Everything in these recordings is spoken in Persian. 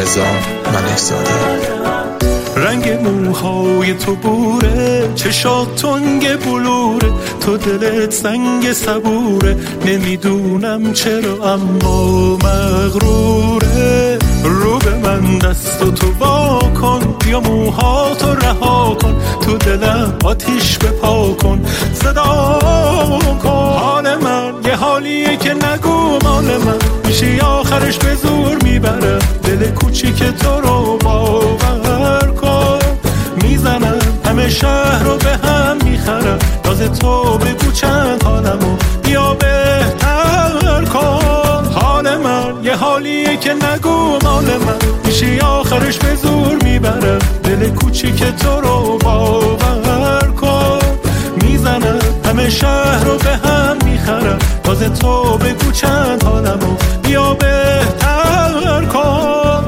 رضا ملک‌زاده. رنگ موهای تو بوره، چشات تنگ بلوره، تو دلت سنگ صبوره، نمیدونم چرا اما مغروره. رو به من دست تو وا کن، بیا موهاتو رها کن، تو دلم آتیش بپا کن، صدا کن. حال من یه حالیه که نگو مال من، میشه آخرش به زور میبره، دل کوچیک تو رو باور کن. میزنم همه شهر رو به هم میخرم، راز تو بگو چند حالمو بیا بهتر کن. حال من یه حالیه که نگو مال من، میشه آخرش به زور میبرم، دل کوچیک تو رو باور کن. میزنم همه شهر رو به هم میخرم، راز تو بگو چند حالمو بیا بهتر کن.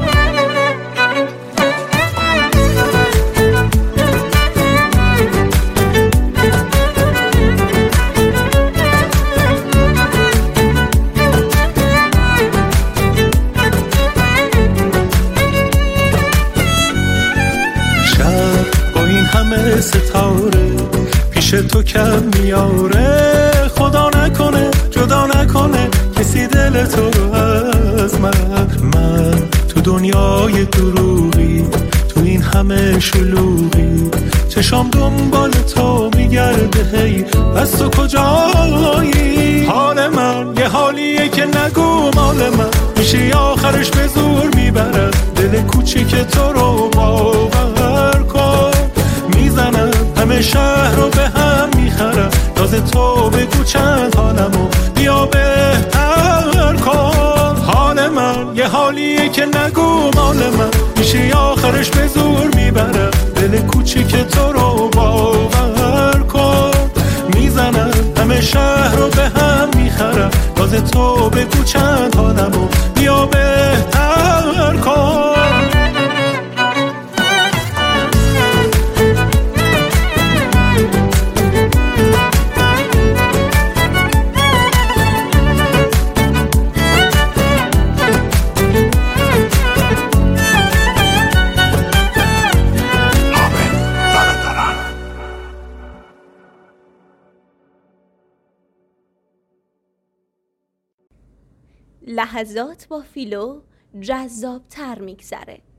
همه ستاره پیش تو کم میاره، خدا نکنه جدا نکنه کسی دل تو رو از من تو دنیای دروغی، تو این همه شلوغی، چشام دنبال تو میگرده، هی بس تو کجایی؟ حال من یه حالیه که نگو مال من، میشه آخرش به زور میبرم، دل کوچیک تو رو باور کن. میزنم همه شهر رو به هم میخرم، راز تو بگو چند حالمو بیا بهتر کن. حال من یه حالیه که نگو مال من، میشه آخرش به زور میبرم، دل کوچیک تو رو باور کن. میزنم همه شهر رو به هم میخرم، راز تو بگو چند حالمو بیا بهتر کن. لحظات با فیلو جذاب‌تر میگذره.